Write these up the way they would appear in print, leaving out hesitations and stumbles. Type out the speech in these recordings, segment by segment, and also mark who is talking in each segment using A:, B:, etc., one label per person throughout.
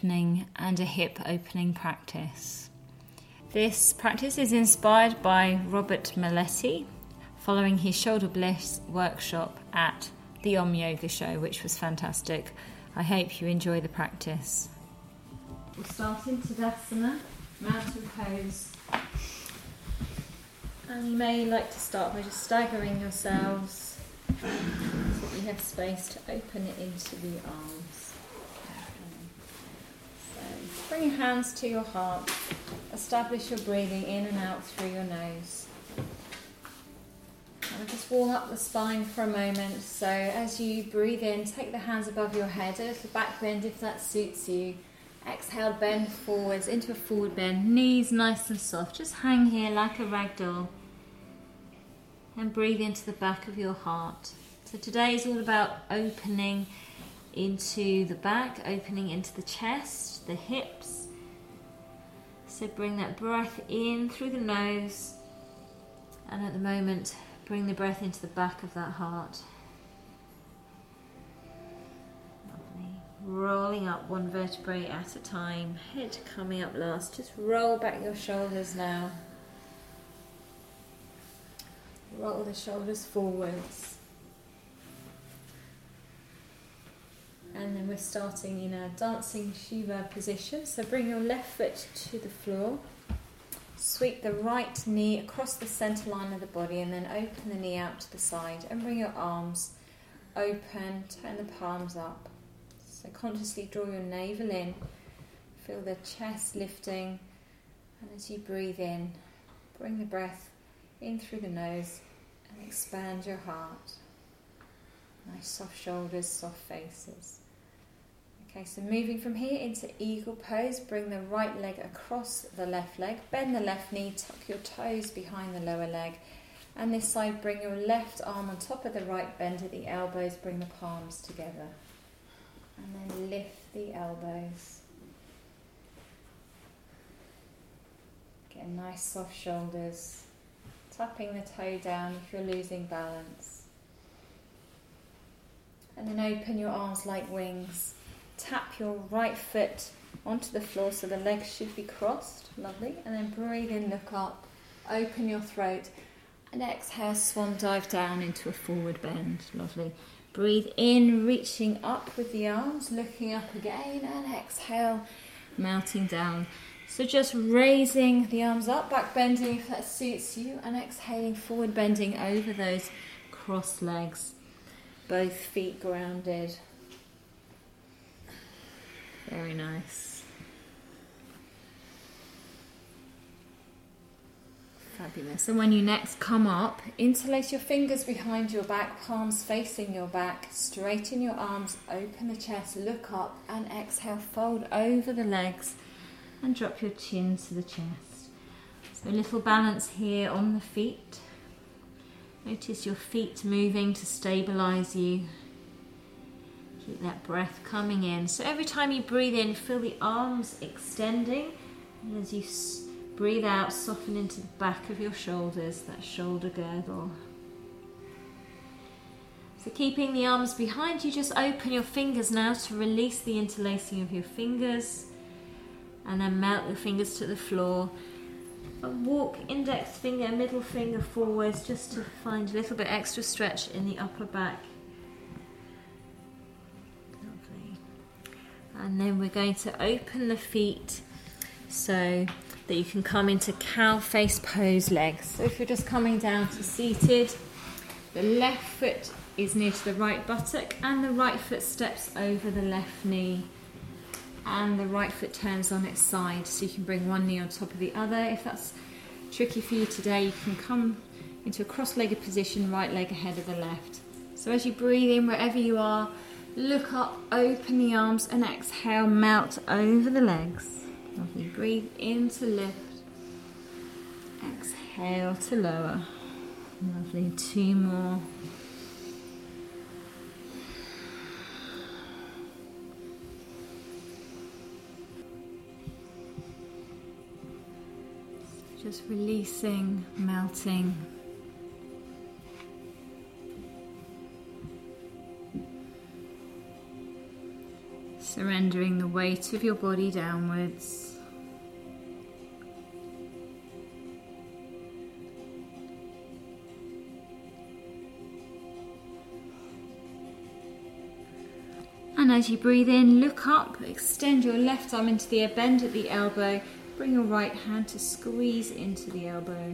A: And a hip opening practice. This practice is inspired by Robert Maletti following his shoulder bliss workshop at the Om Yoga show, which was fantastic. I hope you enjoy the practice. We'll start in Tadasana, mountain pose. And you may like to start by just staggering yourselves so that you have space to open it into the arms. Bring your hands to your heart. Establish your breathing in and out through your nose. And just warm up the spine for a moment. So as you breathe in, take the hands above your head, a little back bend if that suits you. Exhale, bend forwards into a forward bend. Knees nice and soft. Just hang here like a rag doll. And breathe into the back of your heart. So today is all about opening into the back, opening into the chest, the hips. So bring that breath in through the nose, and at the moment bring the breath into the back of that heart. Lovely. Rolling up one vertebrae at a time, head coming up last. Just roll back your shoulders now. Roll the shoulders forwards. And then we're starting in a dancing Shiva position. So bring your left foot to the floor. Sweep the right knee across the center line of the body and then open the knee out to the side. And bring your arms open, turn the palms up. So consciously draw your navel in. Feel the chest lifting. And as you breathe in, bring the breath in through the nose and expand your heart. Nice soft shoulders, soft faces. Okay, so moving from here into eagle pose, bring the right leg across the left leg, bend the left knee, tuck your toes behind the lower leg, and this side bring your left arm on top of the right, bend at the elbows, bring the palms together, and then lift the elbows. Get nice soft shoulders, tapping the toe down if you're losing balance. And then open your arms like wings. Tap your right foot onto the floor so the legs should be crossed. Lovely. And then breathe in, look up, open your throat, and exhale, swan dive down into a forward bend. Lovely. Breathe in, reaching up with the arms, looking up again, and exhale, melting down. So just raising the arms up, back bending if that suits you, and exhaling, forward bending over those crossed legs. Both feet grounded. Very nice. Fabulous. And when you next come up, interlace your fingers behind your back, palms facing your back, straighten your arms, open the chest, look up, and exhale, fold over the legs and drop your chin to the chest. So a little balance here on the feet. Notice your feet moving to stabilize you. Keep that breath coming in. So every time you breathe in, feel the arms extending. And as you breathe out, soften into the back of your shoulders, that shoulder girdle. So keeping the arms behind you, just open your fingers now to release the interlacing of your fingers. And then melt your fingers to the floor. And walk index finger, middle finger forwards just to find a little bit extra stretch in the upper back. Lovely. And then we're going to open the feet so that you can come into cow face pose legs. So if you're just coming down to seated, the left foot is near to the right buttock and the right foot steps over the left knee. And the right foot turns on its side, so you can bring one knee on top of the other. If that's tricky for you today, you can come into a cross-legged position, right leg ahead of the left. So as you breathe in, wherever you are, look up, open the arms, and exhale, melt over the legs. Lovely. Breathe in to lift. Exhale to lower. Lovely. 2 more. Just releasing, melting. Surrender. surrendering the weight of your body downwards. And as you breathe in, look up, extend your left arm into the air, bend at the elbow, bring your right hand to squeeze into the elbow.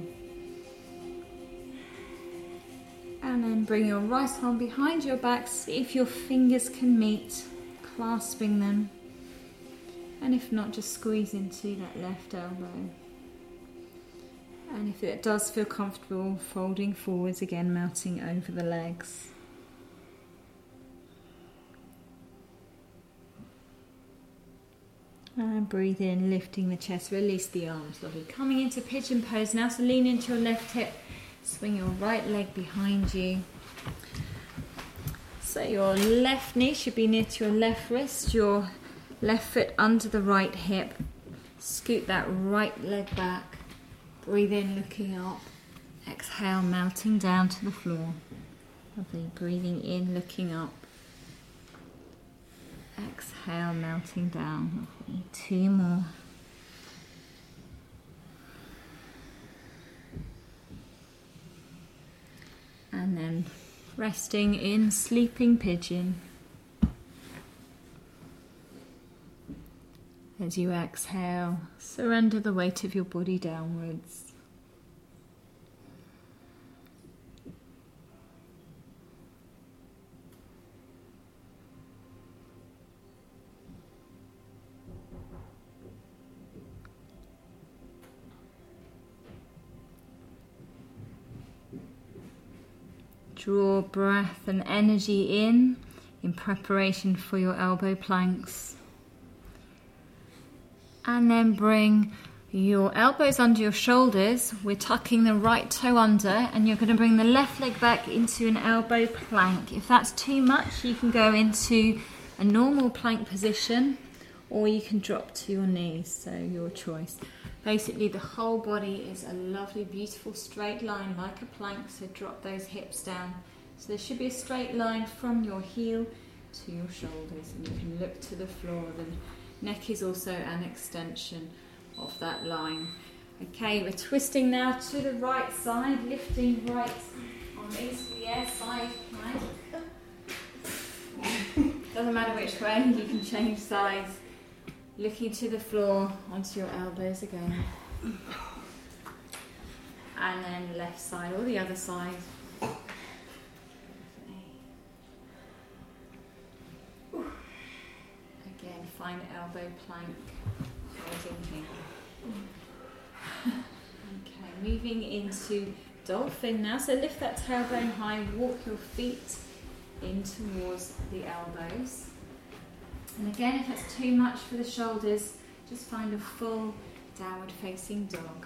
A: And then bring your right arm behind your back, see if your fingers can meet, clasping them. And if not, just squeeze into that left elbow. And if it does feel comfortable, folding forwards again, melting over the legs. And breathe in, lifting the chest, release the arms. Lovely. Coming into pigeon pose now, so lean into your left hip, swing your right leg behind you. So your left knee should be near to your left wrist, your left foot under the right hip. Scoot that right leg back. Breathe in, looking up. Exhale, melting down to the floor. Lovely. Breathing in, looking up. Exhale, melting down. Lovely. 2 more. And then resting in sleeping pigeon. As you exhale, surrender the weight of your body downwards. Draw breath and energy in preparation for your elbow planks. And then bring your elbows under your shoulders. We're tucking the right toe under, and you're going to bring the left leg back into an elbow plank. If that's too much, you can go into a normal plank position, or you can drop to your knees, so your choice. Basically, the whole body is a lovely, beautiful straight line like a plank, so drop those hips down. So there should be a straight line from your heel to your shoulders, and you can look to the floor. The neck is also an extension of that line. Okay, we're twisting now to the right side, lifting right arm into the air, side plank. Doesn't matter which way, you can change sides. Looking to the floor, onto your elbows again. And then left side or the other side. Again, find elbow plank. Holding here. Okay, moving into dolphin now. So lift that tailbone high, walk your feet in towards the elbows. And again, if that's too much for the shoulders, just find a full downward facing dog.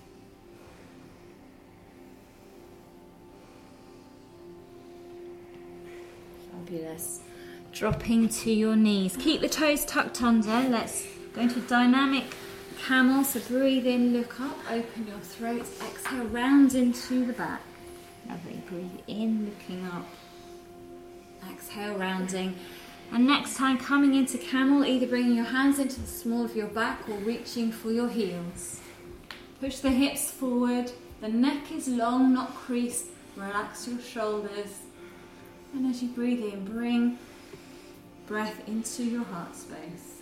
A: Fabulous. Dropping to your knees. Keep the toes tucked under. Let's go into dynamic camel. So breathe in, look up, open your throat, exhale, round into the back. Lovely. Breathe in, looking up. Exhale, rounding. And next time, coming into camel, either bringing your hands into the small of your back or reaching for your heels. Push the hips forward. The neck is long, not creased. Relax your shoulders. And as you breathe in, bring breath into your heart space.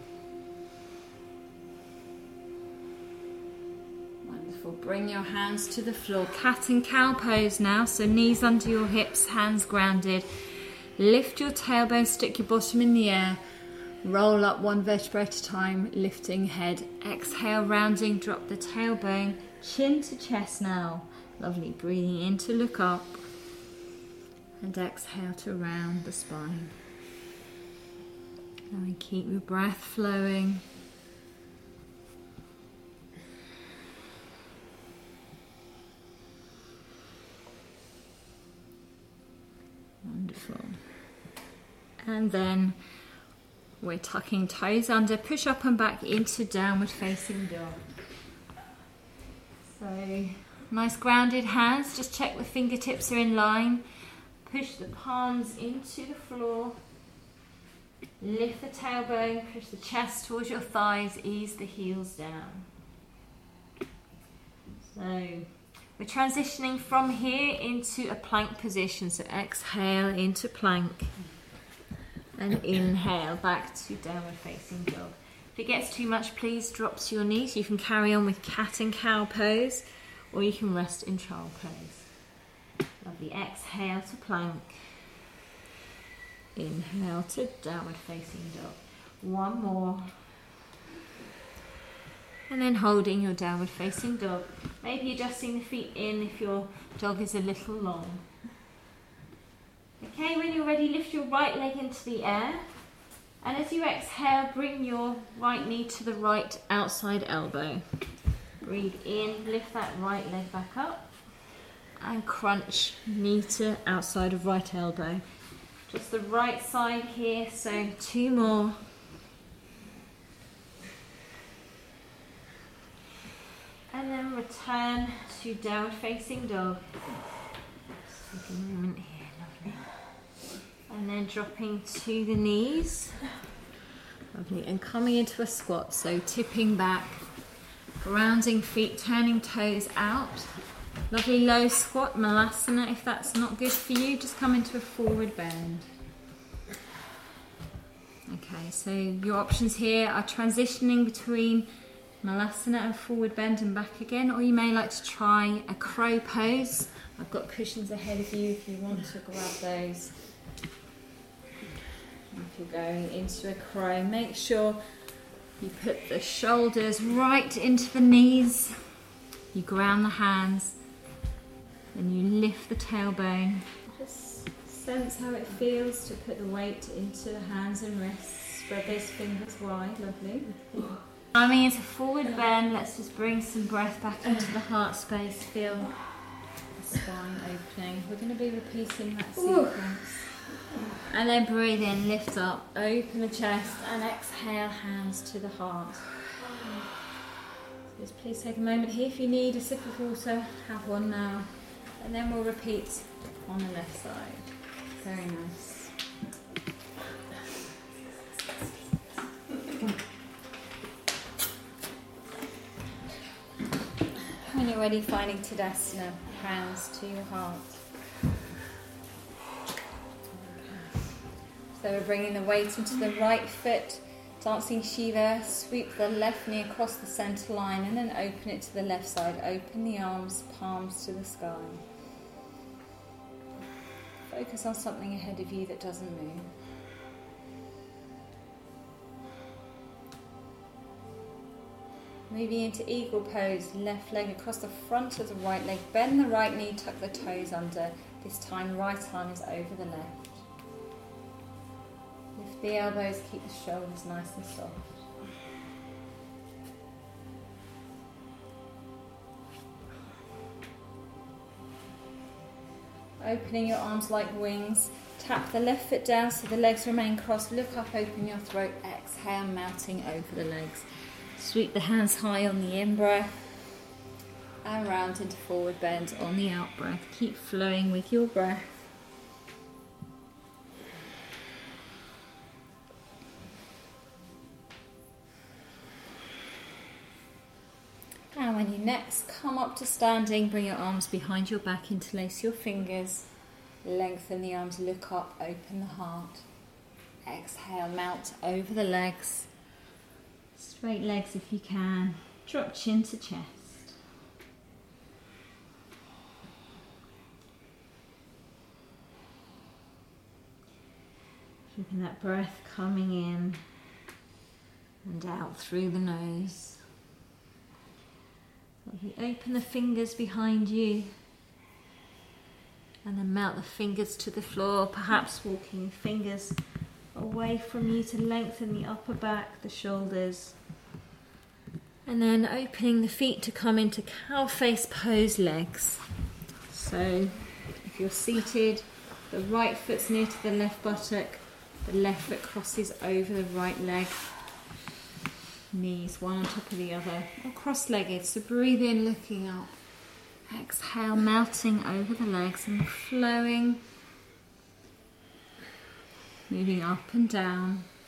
A: Wonderful. Bring your hands to the floor. Cat and cow pose now. So knees under your hips, hands grounded. Lift your tailbone, stick your bottom in the air. Roll up 1 vertebra at a time, lifting head. Exhale, rounding, drop the tailbone. Chin to chest now. Lovely. Breathing in to look up. And exhale to round the spine. And keep your breath flowing. Wonderful. And then we're tucking toes under, push up and back into downward facing dog. So nice grounded hands, just check the fingertips are in line. Push the palms into the floor. Lift the tailbone, push the chest towards your thighs, ease the heels down. So we're transitioning from here into a plank position. So exhale into plank and inhale back to downward facing dog. If it gets too much, please drop to your knees. You can carry on with cat and cow pose, or you can rest in child pose. Lovely. Exhale to plank. Inhale to downward facing dog. One more. And then holding your downward facing dog. Maybe adjusting the feet in if your dog is a little long. Okay, when you're ready, lift your right leg into the air. And as you exhale, bring your right knee to the right outside elbow. Breathe in, lift that right leg back up. And crunch knee to outside of right elbow. Just the right side here, so 2 more. And then return to downward facing dog. Just take a moment here, lovely. And then dropping to the knees. Lovely. And coming into a squat, so tipping back, grounding feet, turning toes out. Lovely low squat, Malasana. If that's not good for you, just come into a forward bend. Okay, so your options here are transitioning between Malasana and forward bend and back again, or you may like to try a crow pose. I've got cushions ahead of you if you want to grab those. If you're going into a crow, make sure you put the shoulders right into the knees. You ground the hands. And you lift the tailbone. Just sense how it feels to put the weight into the hands and wrists. Spread those fingers wide, lovely. Coming into forward bend, let's just bring some breath back into the heart space. Feel the spine opening. We're going to be repeating that sequence. And then breathe in, lift up, open the chest, and exhale, hands to the heart. Just please take a moment here. If you need a sip of water, have one now. And then we'll repeat on the left side. Very nice. When you're ready, finding Tadasana, hands to your heart. So we're bringing the weight into the right foot, dancing Shiva, sweep the left knee across the centre line and then open it to the left side. Open the arms, palms to the sky. Focus on something ahead of you that doesn't move. Moving into eagle pose, left leg across the front of the right leg. Bend the right knee, tuck the toes under. This time right arm is over the left. Lift the elbows, keep the shoulders nice and soft. Opening your arms like wings. Tap the left foot down so the legs remain crossed. Look up, open your throat. Exhale, melting over the legs. Sweep the hands high on the in-breath. And round into forward bend on the out-breath. Keep flowing with your breath. And when you next come up to standing, bring your arms behind your back, interlace your fingers, lengthen the arms, look up, open the heart. Exhale, melt over the legs. Straight legs if you can. Drop chin to chest. Keeping that breath coming in and out through the nose. Open the fingers behind you and then melt the fingers to the floor, perhaps walking the fingers away from you to lengthen the upper back, the shoulders. And then opening the feet to come into cow face pose, legs. So if you're seated, the right foot's near to the left buttock, the left foot crosses over the right leg. Knees one on top of the other, or cross-legged, so breathe in, looking up. Exhale, melting over the legs and flowing, moving up and down.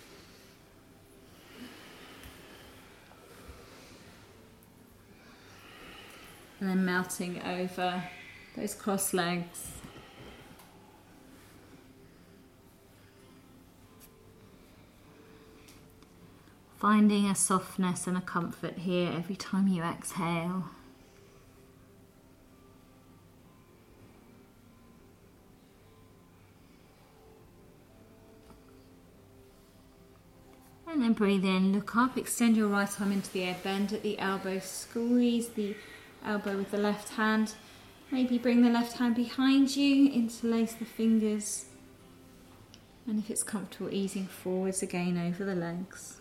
A: And then melting over those crossed legs. Finding a softness and a comfort here every time you exhale. And then breathe in, look up, extend your right arm into the air, bend at the elbow, squeeze the elbow with the left hand. Maybe bring the left hand behind you, interlace the fingers. And if it's comfortable, easing forwards again over the legs.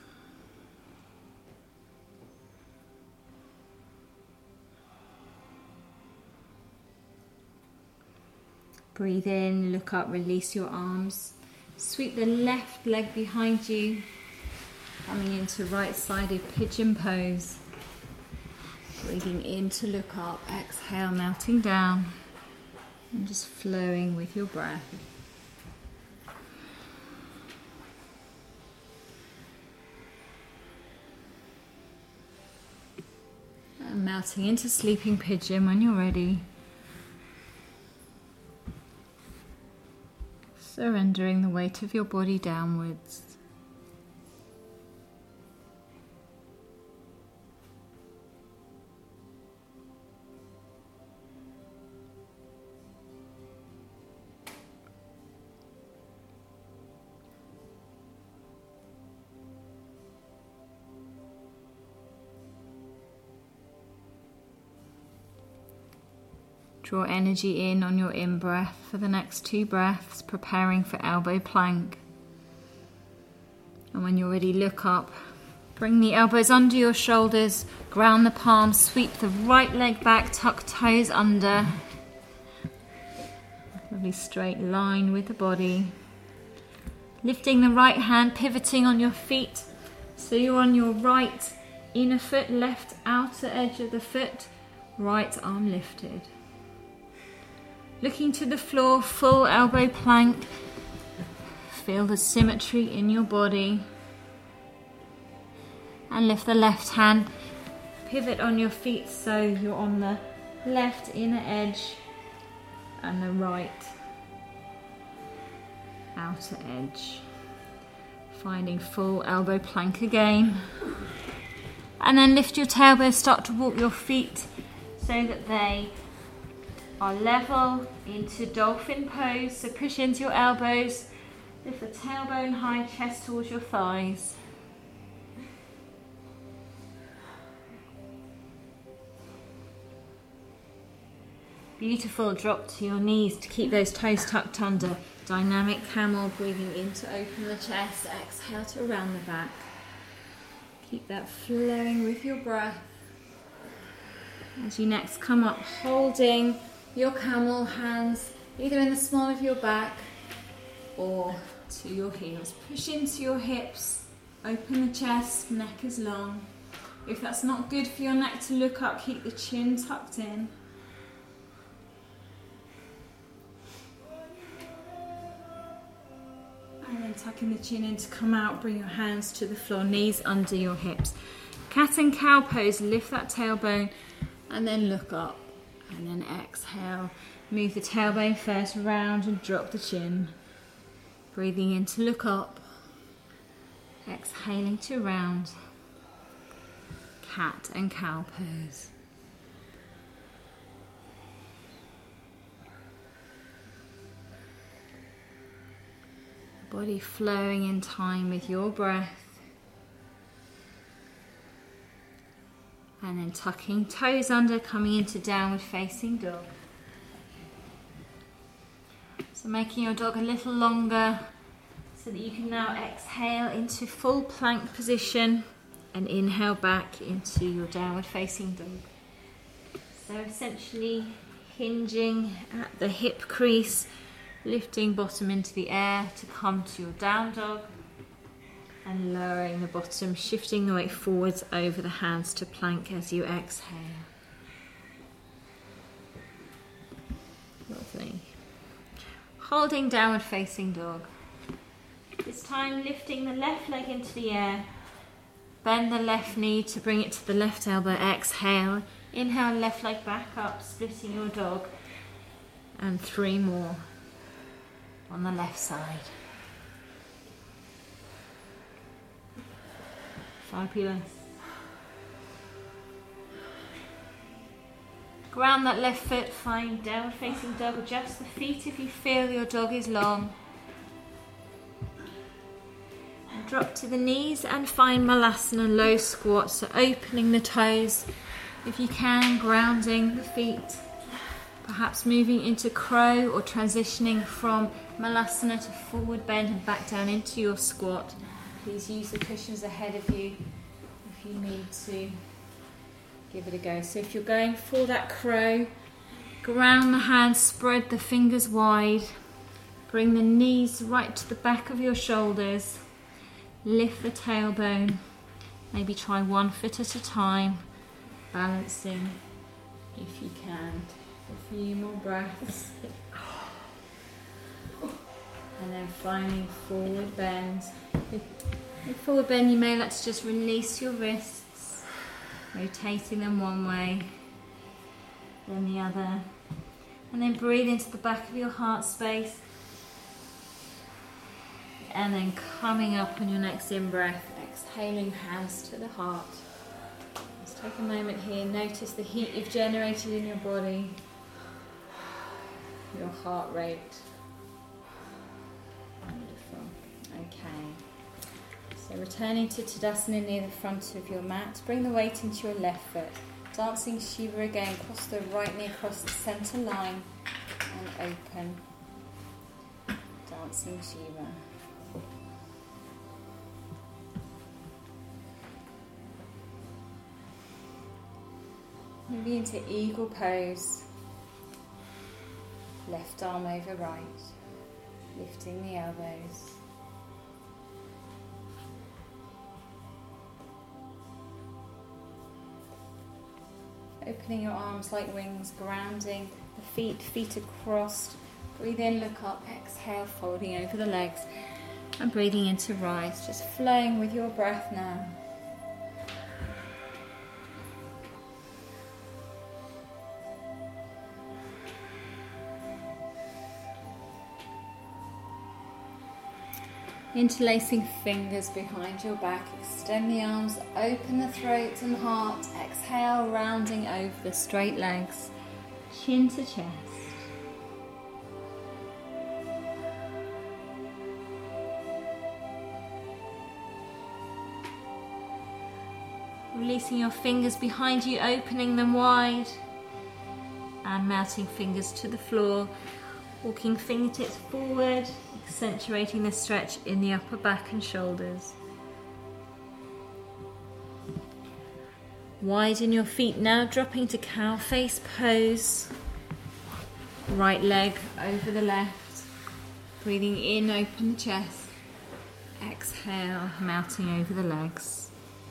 A: Breathe in, look up, release your arms. Sweep the left leg behind you. Coming into right-sided pigeon pose. Breathing in to look up, exhale, melting down, and just flowing with your breath. And melting into sleeping pigeon when you're ready. Surrendering the weight of your body downwards. Draw energy in on your in-breath for the next 2 breaths, preparing for elbow plank. And when you're ready, look up. Bring the elbows under your shoulders, ground the palms, sweep the right leg back, tuck toes under. Lovely straight line with the body. Lifting the right hand, pivoting on your feet. So you're on your right inner foot, left outer edge of the foot, right arm lifted. Looking to the floor, full elbow plank. Feel the symmetry in your body. And lift the left hand. Pivot on your feet so you're on the left inner edge and the right outer edge. Finding full elbow plank again. And then lift your tailbone, start to walk your feet so that they are level into dolphin pose. So push into your elbows, lift the tailbone high, chest towards your thighs. Beautiful, drop to your knees to keep those toes tucked under. Dynamic camel, breathing in to open the chest, exhale to round the back. Keep that flowing with your breath. As you next come up, holding your camel, hands either in the small of your back or to your heels. Push into your hips, open the chest, neck is long. If that's not good for your neck to look up, keep the chin tucked in. And then tucking the chin in to come out, bring your hands to the floor, knees under your hips. Cat and cow pose, lift that tailbone and then look up. And then exhale, move the tailbone first round and drop the chin. Breathing in to look up. Exhaling to round. Cat and cow pose. Body flowing in time with your breath. And then tucking toes under, coming into downward facing dog. So making your dog a little longer so that you can now exhale into full plank position and inhale back into your downward facing dog. So essentially hinging at the hip crease, lifting bottom into the air to come to your down dog. And lowering the bottom, shifting the weight forwards over the hands to plank as you exhale. Lovely. Holding downward facing dog. This time lifting the left leg into the air. Bend the left knee to bring it to the left elbow. Exhale. Inhale, left leg back up, splitting your dog. And 3 more on the left side. Fabulous. Ground that left foot, find downward facing dog. Adjust the feet if you feel your dog is long. And drop to the knees and find Malasana low squat. So opening the toes if you can, grounding the feet. Perhaps moving into crow or transitioning from Malasana to forward bend and back down into your squat. Please use the cushions ahead of you if you need to give it a go. So if you're going for that crow, ground the hands, spread the fingers wide, bring the knees right to the back of your shoulders, lift the tailbone, maybe try 1 foot at a time, balancing if you can. A few more breaths. And then finally forward bend. In forward bend you may like to just release your wrists, rotating them one way, then the other. And then breathe into the back of your heart space. And then coming up on your next in-breath, exhaling hands to the heart. Let's take a moment here, notice the heat you've generated in your body, your heart rate. Wonderful. Okay. So returning to Tadasana near the front of your mat, bring the weight into your left foot. Dancing Shiva again, cross the right knee across the centre line and open. Dancing Shiva. Moving into eagle pose. Left arm over right, lifting the elbows. Opening your arms like wings, grounding the feet across. Breathe in, look up, exhale, folding over the legs. And breathing into rise, just flowing with your breath now. Interlacing fingers behind your back, extend the arms, open the throat and heart, exhale, rounding over the straight legs, chin to chest. Releasing your fingers behind you, opening them wide, and melting fingers to the floor, walking fingertips forward, accentuating the stretch in the upper back and shoulders. Widen your feet now, dropping to cow face pose. Right leg over the left. Breathing in, open the chest. Exhale, melting over the legs.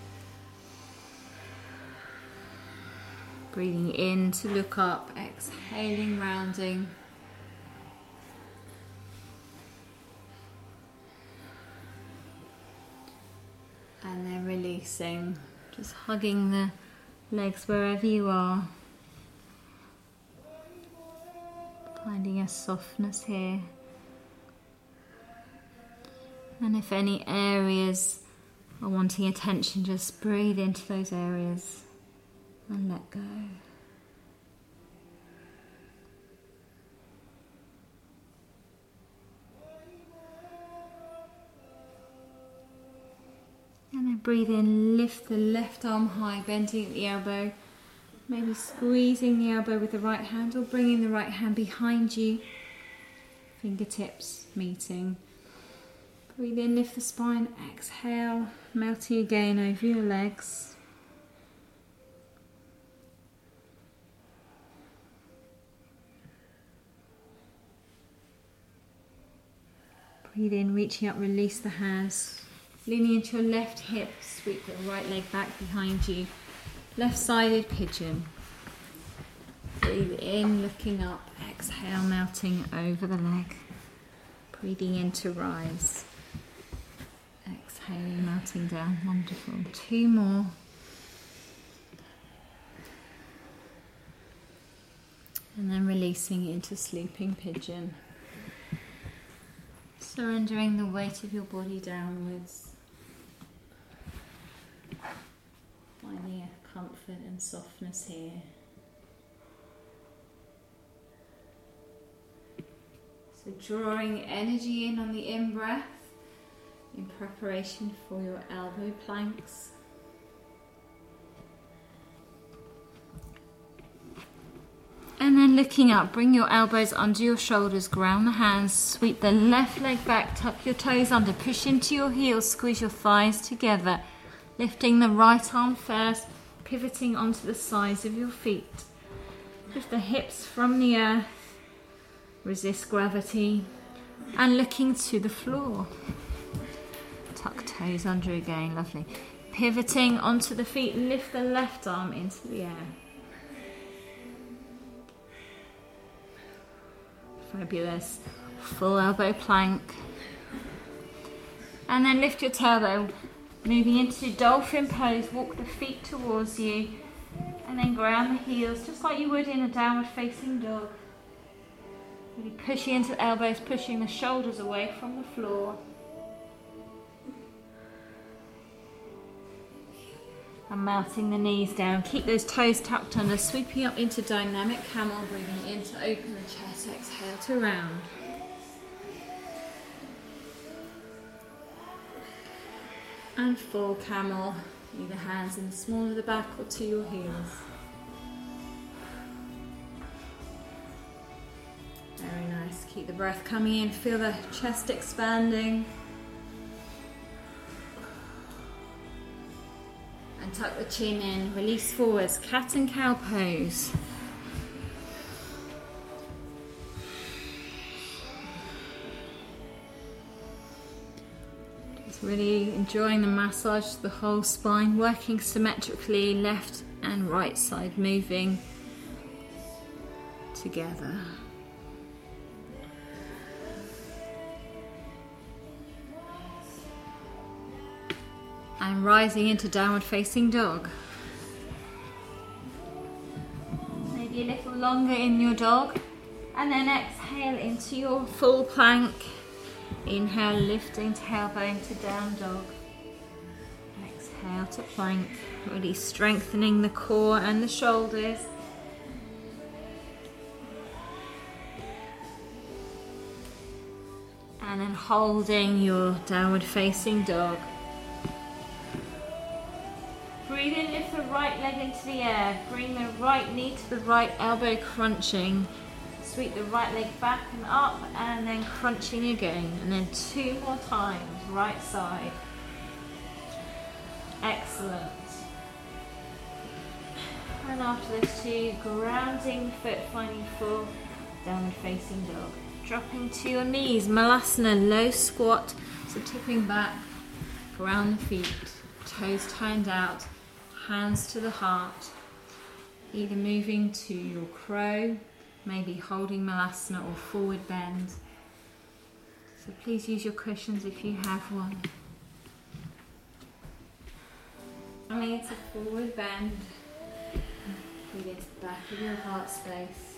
A: Breathing in to look up, exhaling, rounding. And then releasing, just hugging the legs wherever you are. Finding a softness here. And if any areas are wanting attention, just breathe into those areas and let go. And then breathe in, lift the left arm high, bending at the elbow. Maybe squeezing the elbow with the right hand or bringing the right hand behind you. Fingertips meeting. Breathe in, lift the spine, exhale, melting again over your legs. Breathe in, reaching up, release the hands. Leaning into your left hip, sweep the right leg back behind you. Left-sided pigeon. Breathe in, looking up, exhale, melting over the leg. Breathing in to rise. Exhaling, melting down. Wonderful. 2 more. releasing into sleeping pigeon. Surrendering the weight of your body downwards. Finding a comfort and softness here. So drawing energy in on the in-breath in preparation for your elbow planks. And then looking up, bring your elbows under your shoulders, ground the hands, sweep the left leg back, tuck your toes under, push into your heels, squeeze your thighs together, lifting the right arm first, pivoting onto the sides of your feet. Lift the hips from the earth, resist gravity, and looking to the floor. Tuck toes under again, lovely. Pivoting onto the feet, lift the left arm into the air. Fabulous. Full elbow plank. And then lift your tailbone, moving into dolphin pose. Walk the feet towards you and then ground the heels just like you would in a downward facing dog. Really pushing into the elbows, pushing the shoulders away from the floor. And melting the knees down. Keep those toes tucked under, sweeping up into dynamic camel, breathing in to open the chest, exhale to round. And full camel, either hands in the small of the back or to your heels. Very nice, keep the breath coming in, feel the chest expanding. And tuck the chin in, release forwards, cat and cow pose. Just really enjoying the massage of the whole spine, working symmetrically, left and right side moving together. And rising into downward facing dog. Maybe a little longer in your dog. And then exhale into your full plank. Inhale, lifting tailbone to down dog. Exhale to plank. Really strengthening the core and the shoulders. And then holding your downward facing dog. Breathe in, lift the right leg into the air. Bring the right knee to the right elbow, crunching. Sweep the right leg back and up, and then crunching again. And then 2 more times, right side. Excellent. And after those 2, grounding the foot, finding full downward facing dog. Dropping to your knees, Malasana, low squat. So tipping back, ground the feet, toes turned out. Hands to the heart, either moving to your crow, maybe holding Malasana or forward bend. So please use your cushions if you have one. Coming into forward bend, breathe into the back of your heart space.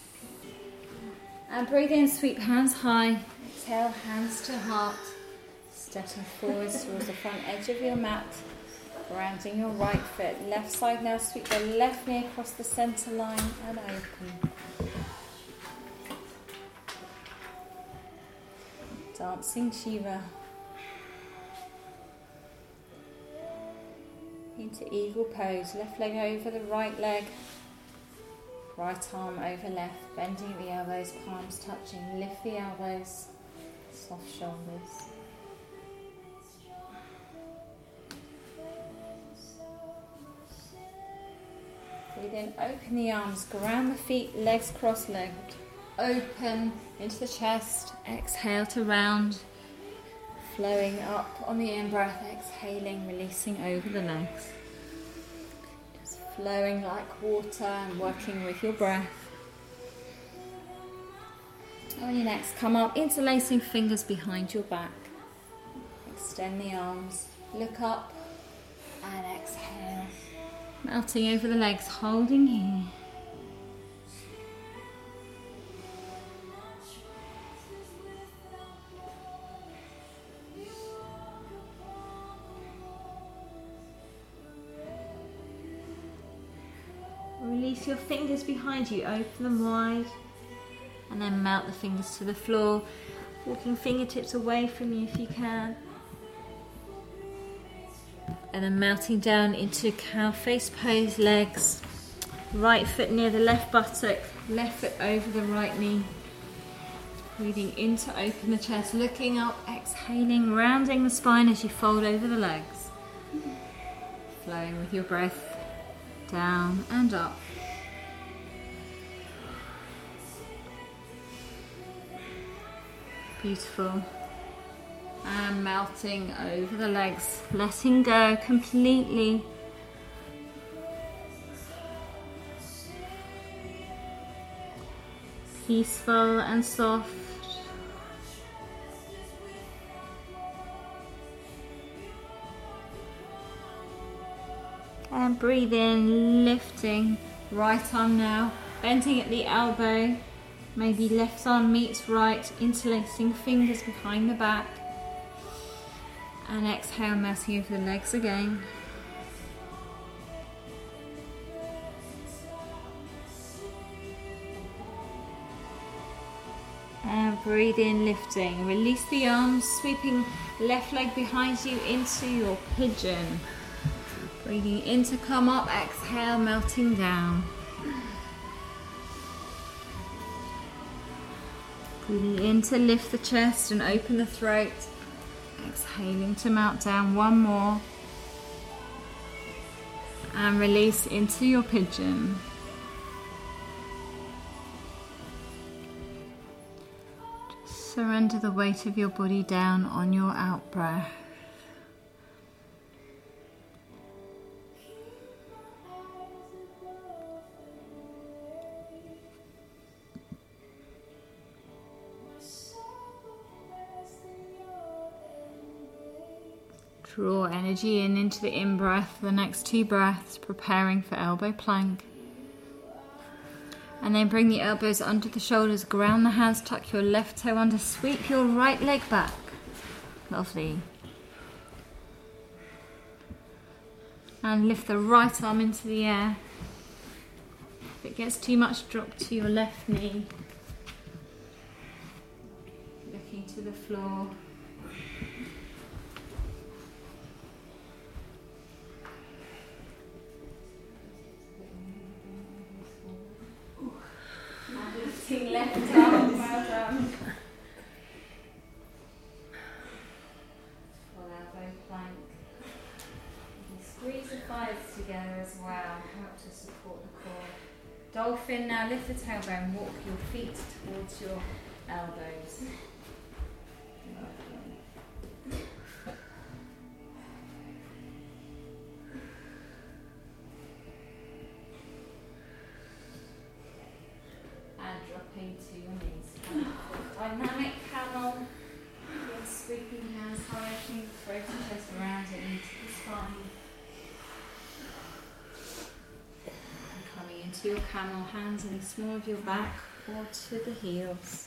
A: And breathe in, sweep hands high, exhale, hands to heart, stepping forwards towards the front edge of your mat. Grounding your right foot, left side now, sweep the left knee across the centre line and open. Dancing Shiva. Into eagle pose, left leg over the right leg, right arm over left, bending at the elbows, palms touching, lift the elbows, soft shoulders. Breathe in, open the arms, ground the feet, legs cross-legged. Open into the chest, exhale to round. Flowing up on the in-breath, exhaling, releasing over the legs. Just flowing like water and working with your breath. On your next, come up, interlacing fingers behind your back. Extend the arms, look up and exhale. Melting over the legs, holding here. Release your fingers behind you, open them wide. And then melt the fingers to the floor, walking fingertips away from you if you can. And then melting down into cow face pose, legs. Right foot near the left buttock, left foot over the right knee. Breathing in to open the chest, looking up, exhaling, rounding the spine as you fold over the legs. Flowing with your breath, down and up. Beautiful. And melting over the legs, letting go completely. Peaceful and soft. And breathe in, lifting. Right arm now, bending at the elbow. Maybe left arm meets right, interlacing fingers behind the back. And exhale, melting over the legs again. And breathe in, lifting. Release the arms, sweeping left leg behind you into your pigeon. Breathing in to come up, exhale, melting down. Breathing in to lift the chest and open the throat. Exhaling to melt down, one more. And release into your pigeon. Just surrender the weight of your body down on your out breath. Draw energy in into the in-breath, the next 2 breaths, preparing for elbow plank. And then bring the elbows under the shoulders, ground the hands, tuck your left toe under, sweep your right leg back. Lovely. And lift the right arm into the air. If it gets too much, drop to your left knee. Looking to the floor. Left arm, well done. Full elbow plank. And squeeze the thighs together as well, help to support the core. Dolphin, now lift the tailbone, walk your feet towards your elbows. To your knees. Dynamic camel. Your sweeping hands high, opening the throat and chest around it into the spine. And coming into your camel, hands in the small of your back or to the heels.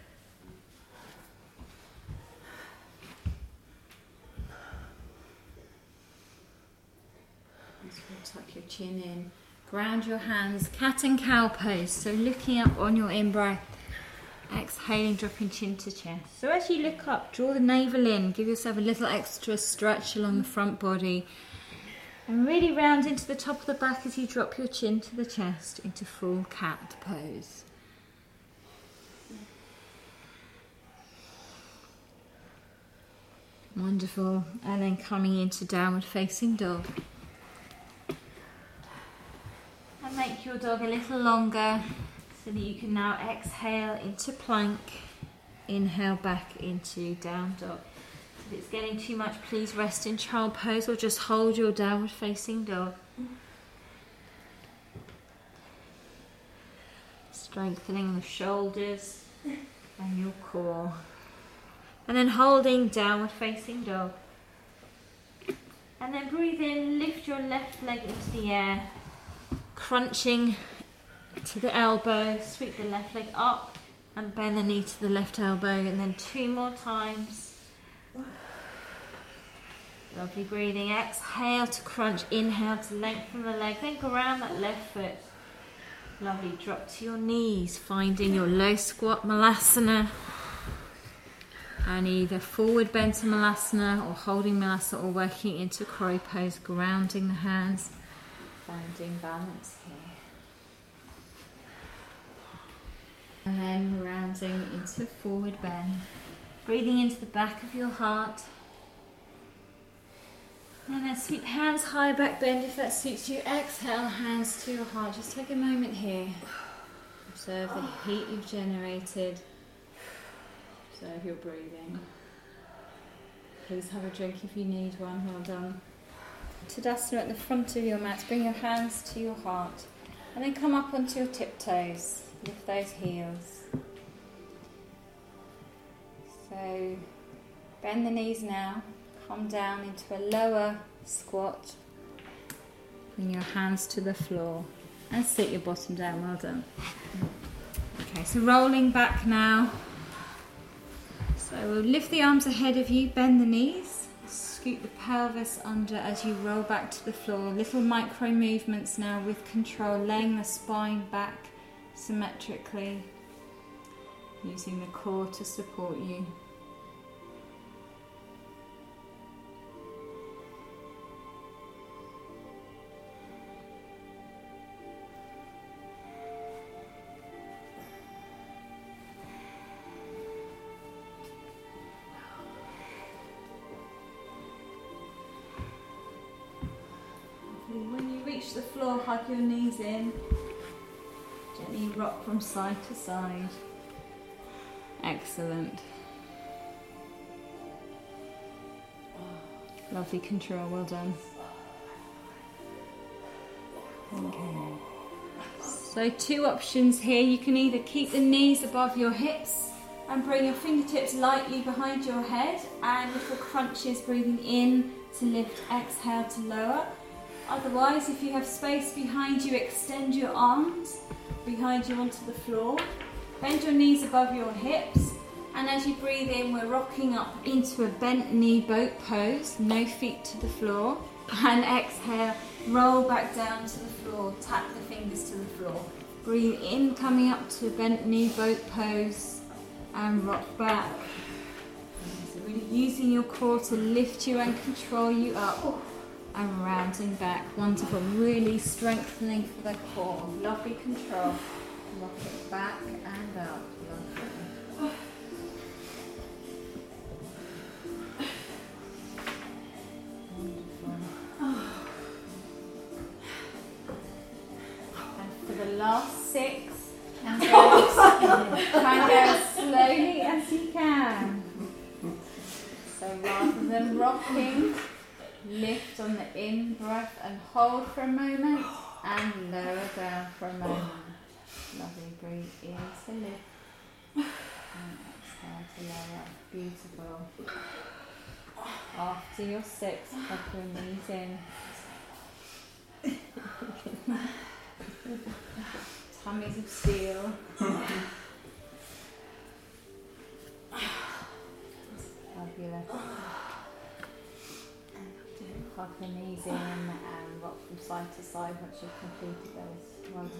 A: Just tuck your chin in. Ground your hands, cat and cow pose, so looking up on your in-breath, exhaling, dropping chin to chest. So as you look up, draw the navel in, give yourself a little extra stretch along the front body, and really round into the top of the back as you drop your chin to the chest into full cat pose. Wonderful, and then coming into downward facing dog. Make your dog a little longer so that you can now exhale into plank, inhale back into down dog. If it's getting too much, please rest in child pose or just hold your downward facing dog. Strengthening the shoulders and your core. And then holding downward facing dog. And then breathe in, lift your left leg into the air. Crunching to the elbow, sweep the left leg up and bend the knee to the left elbow, and then 2 more times. Lovely breathing. Exhale to crunch, inhale to lengthen the leg, then ground that left foot Lovely, drop to your knees, finding your low squat Malasana. And either forward bend to Malasana or holding Malasana or working into crow pose, grounding the hands, finding balance here. And then rounding into forward bend. Breathing into the back of your heart. And then sweep hands high, back bend if that suits you. Exhale, hands to your heart. Just take a moment here. Observe the heat you've generated. Observe your breathing. Please have a drink if you need one. Well done. Tadasana at the front of your mat. Bring your hands to your heart. And then come up onto your tiptoes. Lift those heels. So bend the knees now. Come down into a lower squat. Bring your hands to the floor. And sit your bottom down. Well done. Okay, so rolling back now. So we'll lift the arms ahead of you, bend the knees, scoot the pelvis under as you roll back to the floor. Little micro movements now with control, laying the spine back symmetrically, using the core to support you. When you reach the floor, hug your knees in. Gently rock from side to side. Excellent. Lovely control, well done. Okay. So 2 options here. You can either keep the knees above your hips and bring your fingertips lightly behind your head and little crunches, breathing in to lift, exhale to lower. Otherwise, if you have space behind you, extend your arms behind you onto the floor. Bend your knees above your hips. And as you breathe in, we're rocking up into a bent knee boat pose. No feet to the floor. And exhale, roll back down to the floor. Tap the fingers to the floor. Breathe in, coming up to a bent knee boat pose. And rock back. So really using your core to lift you and control you up. And rounding back. Wonderful. Really strengthening for the core. Lovely control. Rock it back and up. Lovely. Wonderful. And for the last 6, try and go as slowly as you can. So rather than rocking, lift on the in-breath and hold for a moment and lower down for a moment. Lovely, breathe in to lift and exhale to lower. Beautiful. After your 6, tuck your knees in. Tummies of steel. Fabulous. Tuck the knees in and rock from side to side once you've completed those. Well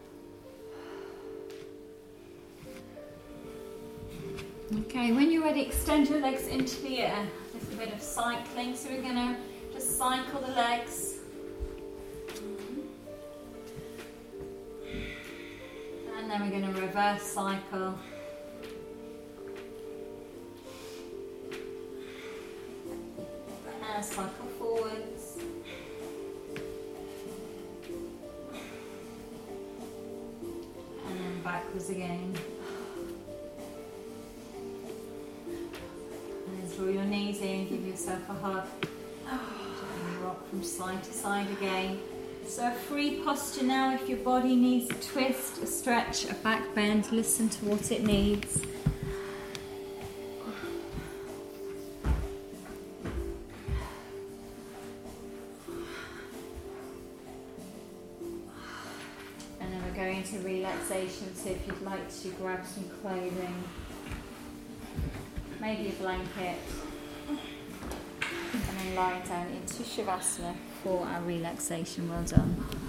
A: done. Okay, when you're ready, extend your legs into the air. A little bit of cycling, so we're going to just cycle the legs. And then we're going to reverse cycle. And cycle forwards. And then backwards again. Draw your knees in, give yourself a hug. Gently rock from side to side again. So a free posture now. If your body needs a twist, a stretch, a back bend, listen to what it needs. And then we're going into relaxation, so if you'd like to grab some clothing, maybe a blanket, and then lie down into Shavasana for our relaxation. Well done.